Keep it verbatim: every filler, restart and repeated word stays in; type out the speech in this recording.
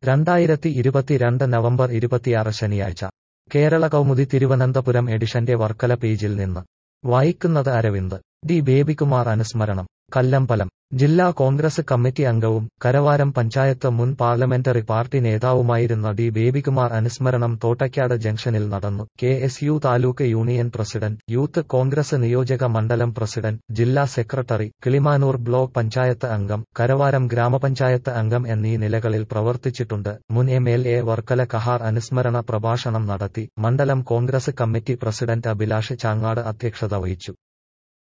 രണ്ടായിരത്തി ഇരുപത്തിരണ്ട് നവംബർ ഇരുപത്തിയാറ് ശനിയാഴ്ച കേരള കൗമുദി തിരുവനന്തപുരം എഡിഷന്റെ വർക്കല പേജിൽ നിന്ന് വായിക്കുന്നത് അരവിന്ദ്. ഡി ബേബികുമാർ അനുസ്മരണം. കല്ലമ്പലം. ജില്ലാ കോൺഗ്രസ് കമ്മിറ്റി അംഗവും കരവാരം പഞ്ചായത്ത് മുൻ പാർലമെന്ററി പാർട്ടി നേതാവുമായിരുന്ന ഡി ബേബികുമാർ അനുസ്മരണം തോട്ടയ്ക്കാട് ജംഗ്ഷനിൽ നടന്നു. K S U taluk union president, youth Congress നിയോജക മണ്ഡലം പ്രസിഡന്റ്, ജില്ലാ സെക്രട്ടറി, കിളിമാനൂർ ബ്ലോക്ക് പഞ്ചായത്ത് അംഗം, കരവാരം ഗ്രാമപഞ്ചായത്ത് അംഗം എന്നീ നിലകളിൽ പ്രവർത്തിച്ചിട്ടുണ്ട്. മുൻ M L A Varkala Kahar അനുസ്മരണ പ്രഭാഷണം നടത്തി. മണ്ഡലം കോൺഗ്രസ് കമ്മിറ്റി പ്രസിഡന്റ് അഭിലാഷ് ചാങ്ങാട് അധ്യക്ഷത വഹിച്ചു.